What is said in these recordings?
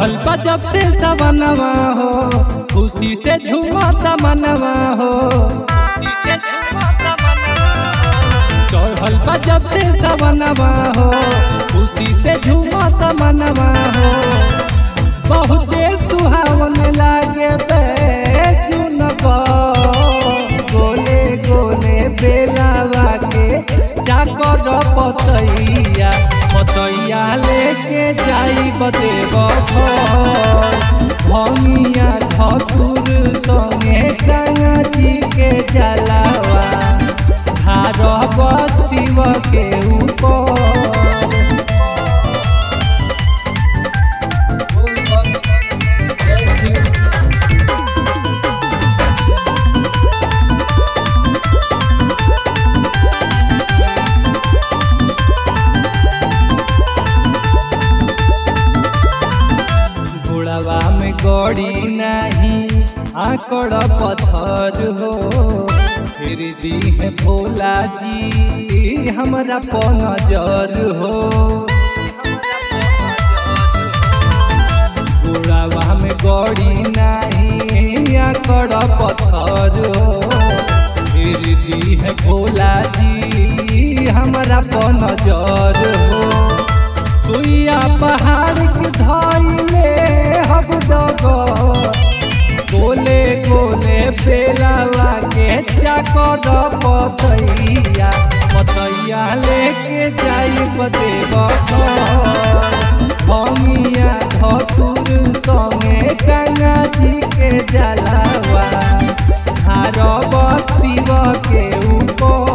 चढ़ल बा जब से सवनवा हो, खुशी से झूमता मनवा हो। चढ़ल बा जब से सवनवा हो, खुशी से झूमता मनवा हो। बहुते सुहावन लागे जुनबा, गोले गोले बेलावा के जाकर पतैया पतैया लेके जाई बदेव भंगिया धतुर संगे गंगा जी के जलावा धारब शिव के ऊपर। घोड़वा में गड़ी नहीं आकड़ पत्थर हो, फिर दी है भोला जी हमारा पर नजर हो। घोड़वा में गड़ी नहीं आकड़ पत्थर हो, फिर दी है भोला जी हमारा पर नजर हो। सुइया पहाड़ के धइले हब डगर, गोले गोले बेलावा के चाकर पतैया पतैया लेके जाई बदेव भंगिया धतुर संगे गंगा जी के जलावा धारब शिव के ऊपर।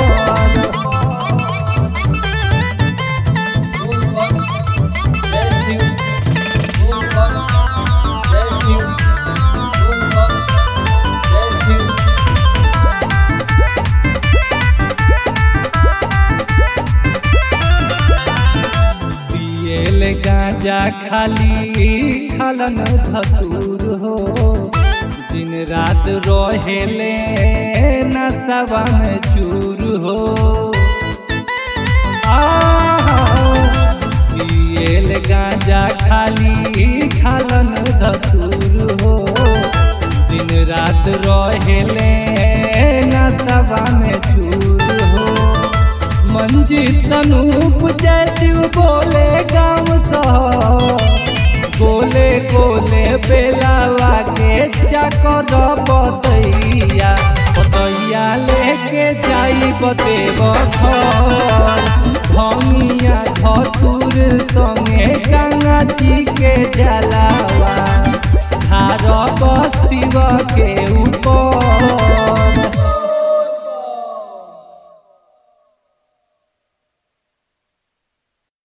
गांजा खाली खालन धतूर हो, दिन रात रहेले नशवा में चूर हो। पियल गांजा खाली खालन धतूर हो, दिन रात रहेले नशवा में चूर हो। मंजित अनूप जैसी बोले गाँव गोले गोले बेलावा के चाकर पतैया पतैया लेके जाई बदेव भंगिया धतुर संगे गंगा जी के जलावा धारब